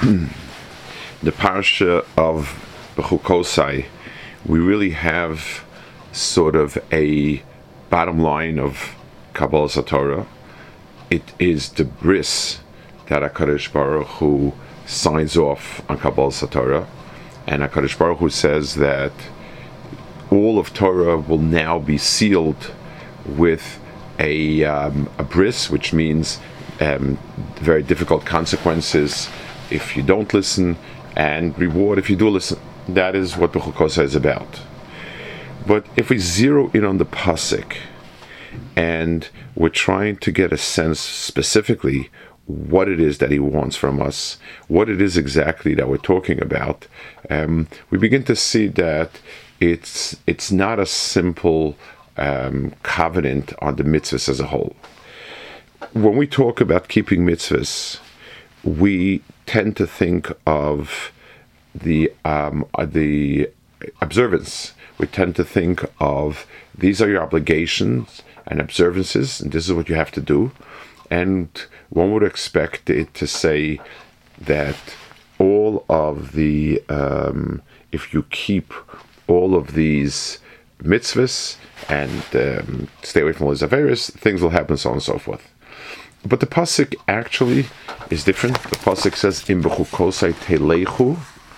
The parsha of Bechukosai, we really have sort of a bottom line of Kabbalah Satorah. It is the bris that HaKadosh Baruch Hu signs off on Kabbalah Satorah, and HaKadosh Baruch Hu says that all of Torah will now be sealed with a bris, which means very difficult consequences if you don't listen, and reward if you do listen. That is what Bechukosai is about. But if we zero in on the pasuk, and we're trying to get a sense specifically what it is that he wants from us, what it is exactly that we're talking about, we begin to see that it's not a simple covenant on the mitzvahs as a whole. When we talk about keeping mitzvahs, we tend to think of the observance. We tend to think of these are your obligations and observances, and this is what you have to do. And one would expect it to say that all of the, if you keep all of these mitzvahs and stay away from all these averos, things will happen, so on and so forth. But the pasuk actually is different. The pasuk says, "Im bechukosai telechu."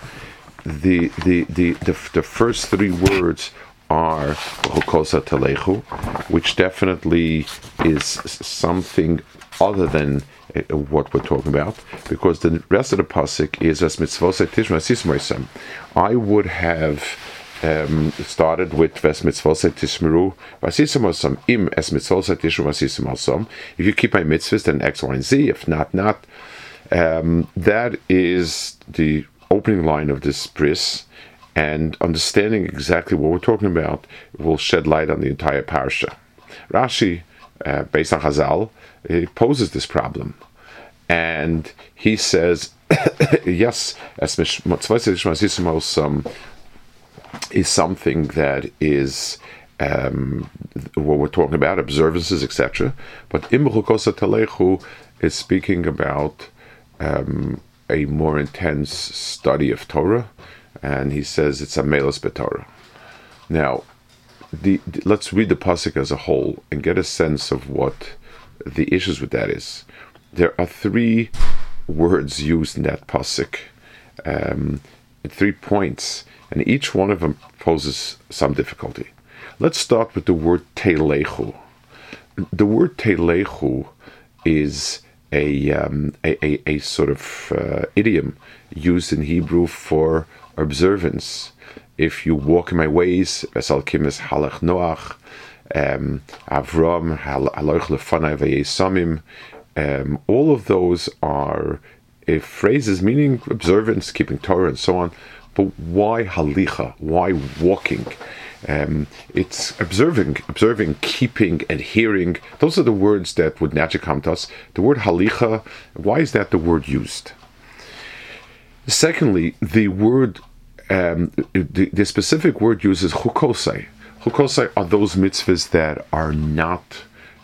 The first three words are bechukosai telechu, which definitely is something other than what we're talking about, because the rest of the pasuk is as mitzvosai tishma sismoisem. I would have started with Ves mitzvosai tishmeru vasisem im es mitzvosai tishmeru vasisem. If you keep my mitzvahs, then X, Y, and Z. If not, not. That is the opening line of this bris, and understanding exactly what we're talking about will shed light on the entire parsha. Rashi, based on Chazal, poses this problem, and he says, yes, as mitzvosai tishmeru vasisem is something that is what we're talking about, observances, etc. But Im bechukosai telechu is speaking about a more intense study of Torah, and he says it's a melos b'Torah. Now, let's read the pasuk as a whole and get a sense of what the issues with that is. There are three words used in that pasuk, 3 points, and each one of them poses some difficulty. Let's start with the word telechu. The word telechu is a sort of idiom used in Hebrew for observance. If you walk in my ways, Vesalkim es halach Noach, Avram haloch lefanai v'yesamim. All of those are phrases meaning observance, keeping Torah, and so on. But why halicha? Why walking? It's observing, keeping, adhering. Those are the words that would naturally come to us. The word halicha, why is that the word used? Secondly, the word, the specific word uses chukosai. Chukosai are those mitzvahs that are not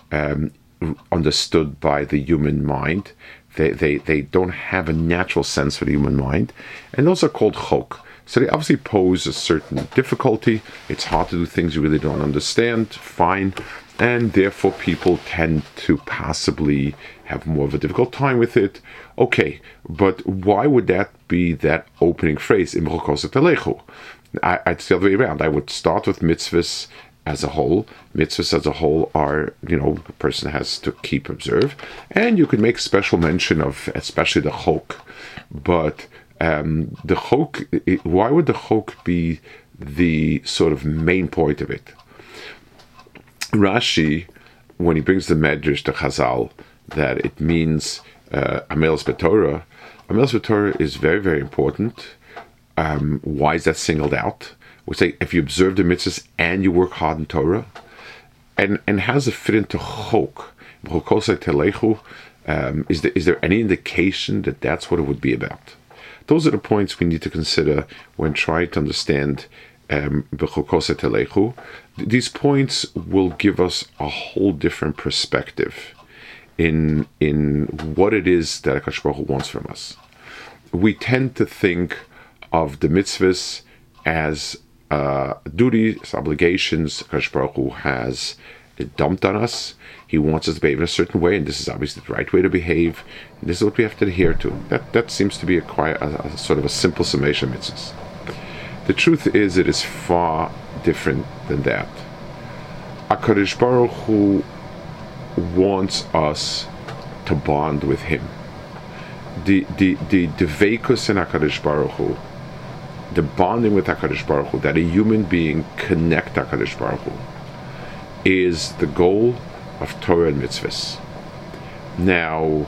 understood by the human mind. They don't have a natural sense for the human mind, and those are called chok. So they obviously pose a certain difficulty. It's hard to do things you really don't understand, fine, and therefore people tend to possibly have more of a difficult time with it. Okay, but why would that be that opening phrase, Im bechukosai telechu? I'd say the other way around. I would start with mitzvahs as a whole. Mitzvahs as a whole are, a person has to keep, observe, and you could make special mention of especially the chok, but the chok, why would the chok be the sort of main point of it? Rashi, when he brings the medrash to Chazal, that it means amelos b'Torah. Amelos b'Torah is very, very important. Why is that singled out? We say if you observe the mitzvahs and you work hard in Torah, and how does it fit into chok? Bechukosai telechu. Is there any indication that that's what it would be about? Those are the points we need to consider when trying to understand bechukosai telechu. These points will give us a whole different perspective in what it is that HaKadosh Baruch Hu wants from us. we tend to think of the mitzvahs as duties, obligations Kadosh Baruch Hu has dumped on us. He wants us to behave in a certain way, and this is obviously the right way to behave. And this is what we have to adhere to. That seems to be a sort of a simple summation of mitzvahs. The truth is, it is far different than that. HaKadosh Baruch Hu wants us to bond with Him. The Dveikus in HaKadosh Baruch Hu, the bonding with HaKadosh Baruch Hu, that a human being connect HaKadosh Baruch Hu, is the goal of Torah and mitzvahs. Now,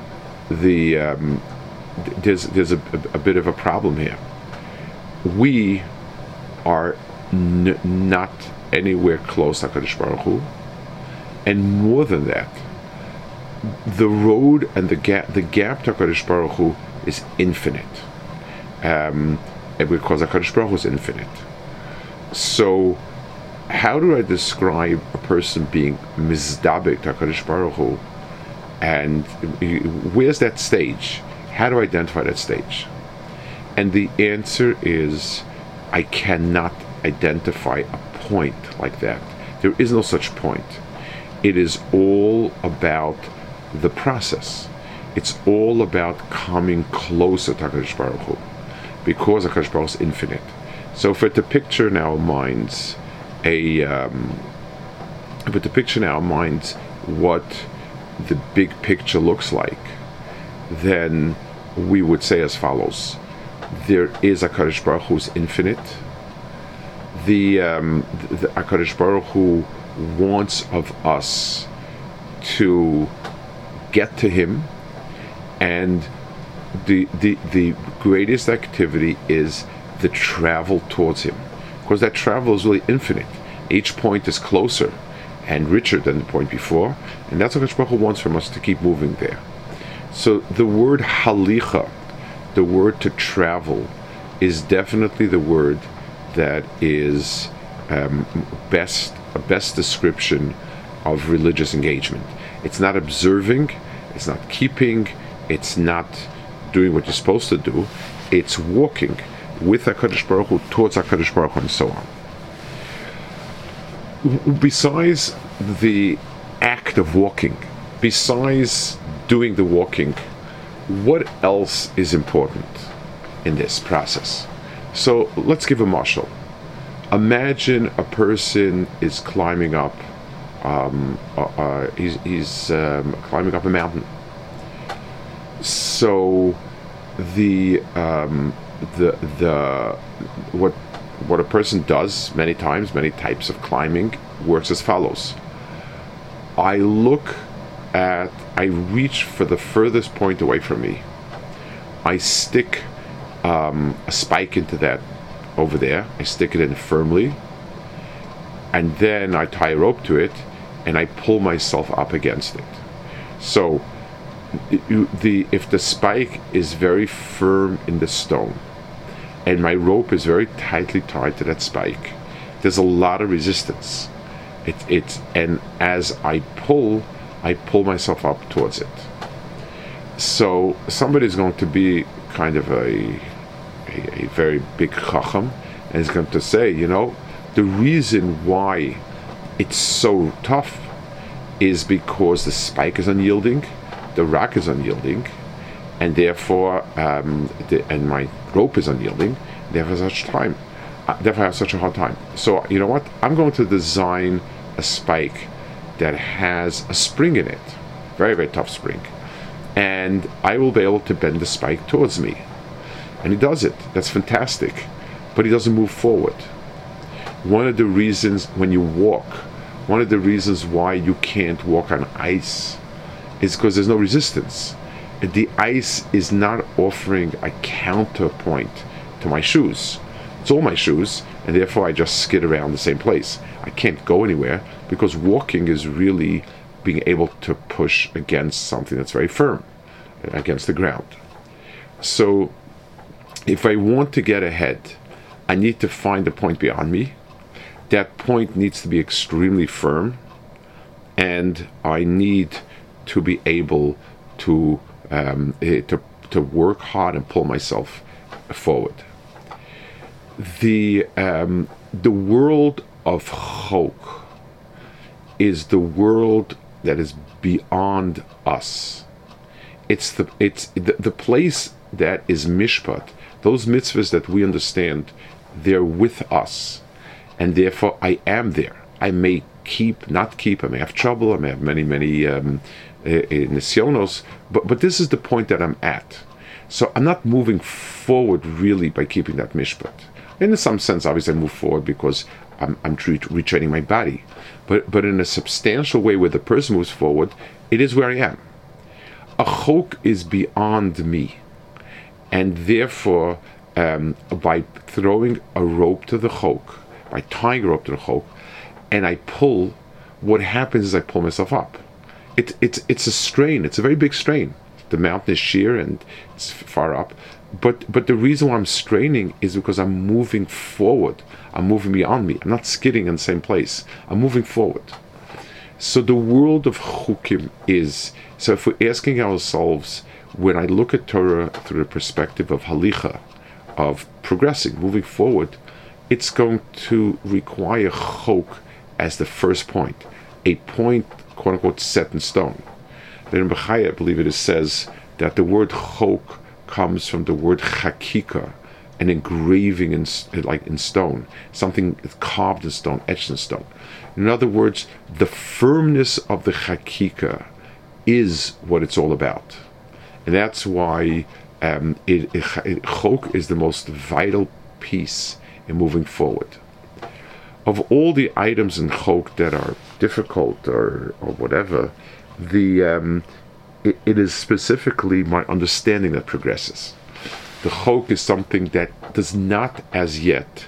there's a bit of a problem here. We are not anywhere close to HaKadosh Baruch Hu, and more than that, the road and the gap to HaKadosh Baruch Hu is infinite, and because HaKadosh Baruch Hu is infinite. So, how do I describe a person being mizdabek to HaKadosh Baruch Hu, and where's that stage? How do I identify that stage? And the answer is, I cannot identify a point like that. There is no such point. It is all about the process. It's all about coming closer to HaKadosh Baruch Hu, because HaKadosh Baruch Hu is infinite. So if we're to picture in our minds what the big picture looks like, then we would say as follows: there is HaKadosh Baruch Hu is infinite. The HaKadosh Baruch Hu wants of us to get to Him, and the greatest activity is the travel towards Him, because that travel is really infinite. Each point is closer and richer than the point before, and that's what HaKadosh Baruch Hu wants from us, to keep moving there. So the word halicha, the word to travel, is definitely the word that is a best description of religious engagement. It's not observing, it's not keeping, it's not doing what you're supposed to do. It's walking with HaKadosh Baruch Hu towards HaKadosh Baruch Hu, and so on. Besides the act of walking, besides doing the walking, what else is important in this process? So let's give a mashal. Imagine a person is climbing up. He's climbing up a mountain. So what a person does many times, many types of climbing, works as follows. I reach for the furthest point away from me. I stick a spike into that over there. I stick it in firmly, and then I tie a rope to it, and I pull myself up against it. So if the spike is very firm in the stone, and my rope is very tightly tied to that spike, there's a lot of resistance. And as I pull myself up towards it. So somebody's going to be kind of a very big chacham, and is going to say, the reason why it's so tough is because the spike is unyielding, the rock is unyielding, and therefore, and my rope is unyielding. Therefore, I have such a hard time. So you know what? I'm going to design a spike that has a spring in it, very, very tough spring, and I will be able to bend the spike towards me. And he does it. That's fantastic, but he doesn't move forward. One of the reasons when you walk, one of the reasons why you can't walk on ice is because there's no resistance. The ice is not offering a counterpoint to my shoes. It's all my shoes, and therefore I just skid around the same place. I can't go anywhere, because walking is really being able to push against something that's very firm, against the ground. So if I want to get ahead, I need to find a point beyond me. That point needs to be extremely firm, and I need to be able to to work hard and pull myself forward. The world of Chok is the world that is beyond us. It's the place that is mishpat. Those mitzvahs that we understand, they're with us, and therefore I am there. I may not keep. I may have trouble. I may have many nisyonos, but this is the point that I'm at. So I'm not moving forward really by keeping that mishpat. In some sense, obviously, I move forward because I'm retraining my body, but in a substantial way where the person moves forward, it is where I am. A chok is beyond me, and therefore, by throwing a rope to the chok, by tying a rope to the chok, and I pull, what happens is I pull myself up. It's a strain. It's a very big strain. The mountain is sheer and it's far up, but the reason why I'm straining is because I'm moving forward. I'm moving beyond me. I'm not skidding in the same place. I'm moving forward. So the world of chukim is, so if we're asking ourselves, when I look at Torah through the perspective of halicha, of progressing, moving forward, it's going to require chok as the first point, a point, quote unquote, set in stone. Then in Bechaya, I believe it says that the word chok comes from the word chakika, an engraving in stone, something carved in stone, etched in stone. In other words, the firmness of the chakika is what it's all about. And that's why chok is the most vital piece in moving forward. Of all the items in chok that are difficult or whatever, it is specifically my understanding that progresses. The chok is something that does not as yet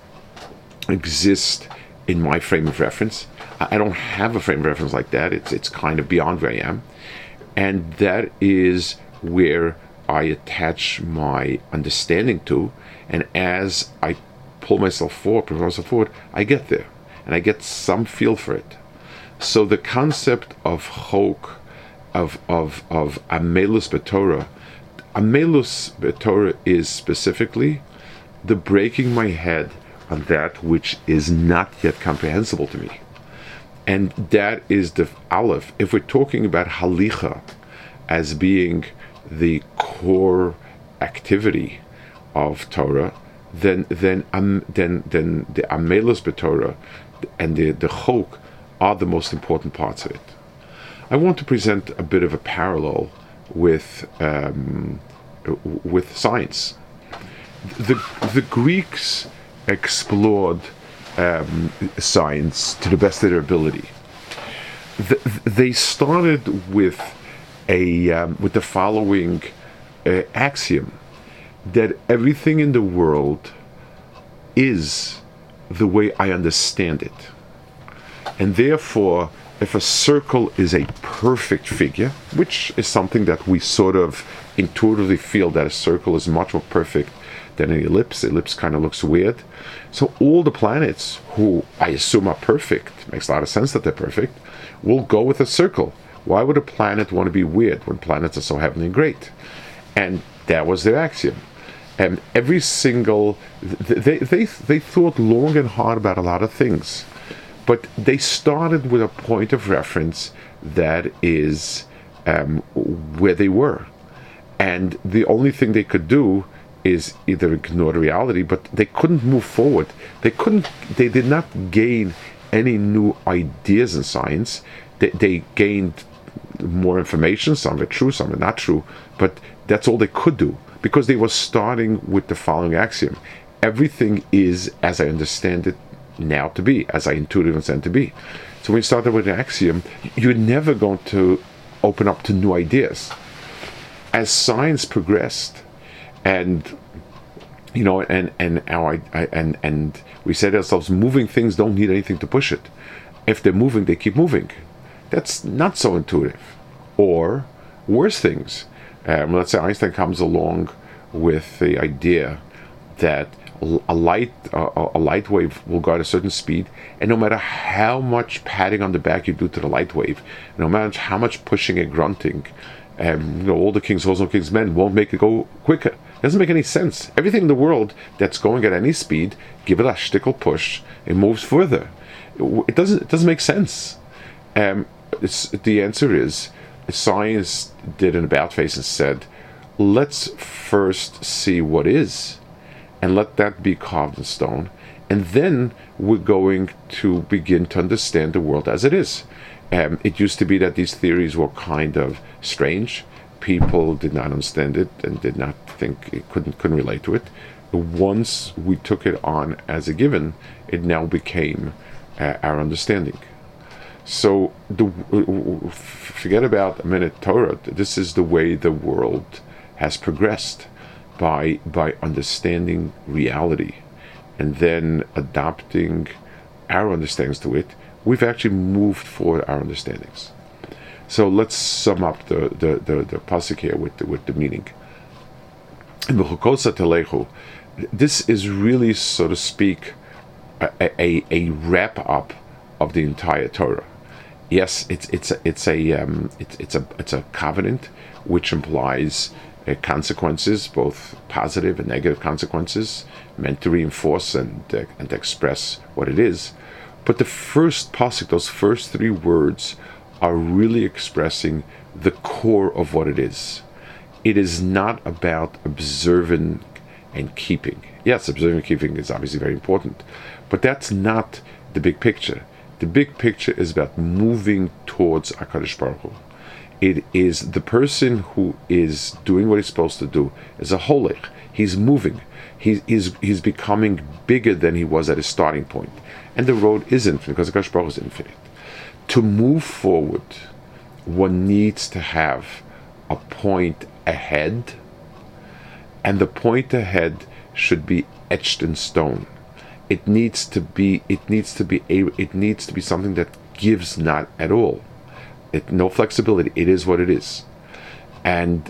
exist in my frame of reference. I don't have a frame of reference like that. It's kind of beyond where I am. And that is where I attach my understanding to, and as I pull myself forward, I get there, and I get some feel for it. So the concept of chok, of amelus b'Torah, amelus b'Torah is specifically the breaking my head on that which is not yet comprehensible to me. And that is the aleph. If we're talking about halicha as being the core activity of Torah, then the amelus b'Torah and the chok are the most important parts of it. I want to present a bit of a parallel with science. The Greeks explored science to the best of their ability. They started with the following axiom, that everything in the world is the way I understand it. And therefore, if a circle is a perfect figure, which is something that we sort of intuitively feel that a circle is much more perfect than an ellipse. Ellipse kind of looks weird. So all the planets, who I assume are perfect, makes a lot of sense that they're perfect, will go with a circle. Why would a planet want to be weird when planets are so heavenly and great? And that was their axiom. And every single, they thought long and hard about a lot of things, but they started with a point of reference that is where they were. And the only thing they could do is either ignore the reality, but they couldn't move forward. They did not gain any new ideas in science. They gained more information, some of it true, some of it not true, but that's all they could do, because they were starting with the following axiom: everything is as I understand it now to be, as I intuitively understand to be. So when you started with an axiom, you're never going to open up to new ideas. As science progressed, and you know, and we said to ourselves, moving things don't need anything to push it. If they're moving, they keep moving. That's not so intuitive. Or worse things. Let's say Einstein comes along with the idea that a light wave will go at a certain speed, and no matter how much patting on the back you do to the light wave, no matter how much pushing and grunting All the king's horses, all king's men won't make it go quicker. It doesn't make any sense. Everything in the world that's going at any speed, give it a shtickle push, it moves further. It doesn't make sense. The answer is, science did an about face and said, let's first see what is, and let that be carved in stone, and then we're going to begin to understand the world as it is. It used to be that these theories were kind of strange. People did not understand it and did not think it, couldn't relate to it. Once we took it on as a given, it now became our understanding. So forget about a minute Torah. This is the way the world has progressed, by understanding reality and then adopting our understandings to it. We've actually moved forward our understandings. So let's sum up the pasuk here with the meaning. This is really, so to speak, a wrap up of the entire Torah. Yes, it's a covenant, which implies consequences, both positive and negative consequences, meant to reinforce and express what it is. But the first pasuk, those first 3 words, are really expressing the core of what it is. It is not about observing and keeping. Yes, observing and keeping is obviously very important, but that's not the big picture. The big picture is about moving towards HaKadosh Baruch Hu. It is the person who is doing what he's supposed to do is a holech. He's moving. He's becoming bigger than he was at his starting point. And the road is infinite, because HaKadosh Baruch Hu is infinite. To move forward, one needs to have a point ahead, and the point ahead should be etched in stone. It needs to be something that gives not at all. No flexibility. It is what it is, and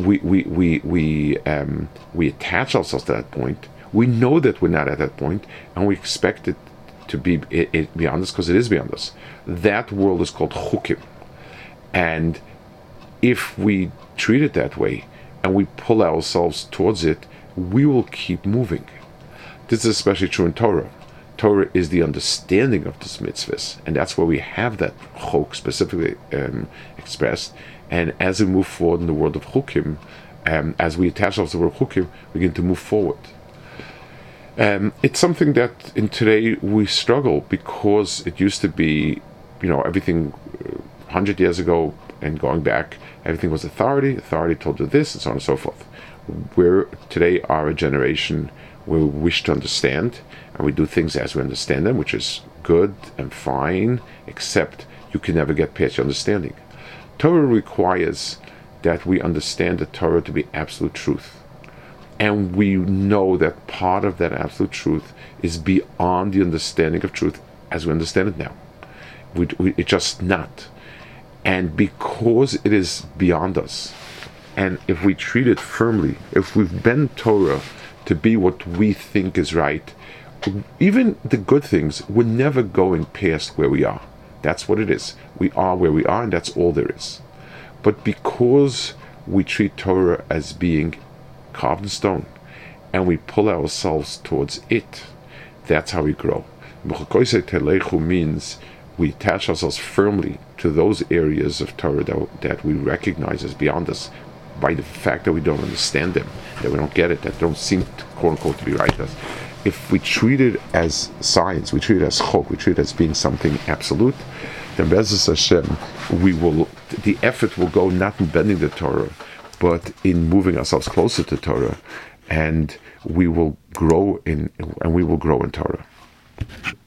we attach ourselves to that point. We know that we're not at that point, and we expect it to be beyond us, because it is beyond us. That world is called chukim, and if we treat it that way and we pull ourselves towards it, we will keep moving. This is especially true in Torah. Torah is the understanding of this mitzvahs, and that's where we have that chok specifically expressed. And as we move forward in the world of chukim, as we attach ourselves to the word chukim, we begin to move forward. It's something that in today we struggle, because it used to be, everything 100 years ago and going back, everything was authority told you this, and so on and so forth. We're today are a generation where we wish to understand, and we do things as we understand them, which is good and fine, except you can never get past your understanding. Torah requires that we understand the Torah to be absolute truth. And we know that part of that absolute truth is beyond the understanding of truth as we understand it now. It's just not. And because it is beyond us, and if we treat it firmly, if we've bent Torah to be what we think is right, even the good things, we're never going past where we are. That's what it is. We are where we are, and that's all there is. But because we treat Torah as being carved in stone, and we pull ourselves towards it, that's how we grow. Means we attach ourselves firmly to those areas of Torah that we recognize as beyond us, by the fact that we don't understand them, that we don't get it, that don't seem to, quote unquote, to be right to us. If we treat it as science, we treat it as chok, we treat it as being something absolute, then Be'ezus Hashem, the effort will go not in bending the Torah, but in moving ourselves closer to Torah, and we will grow in Torah.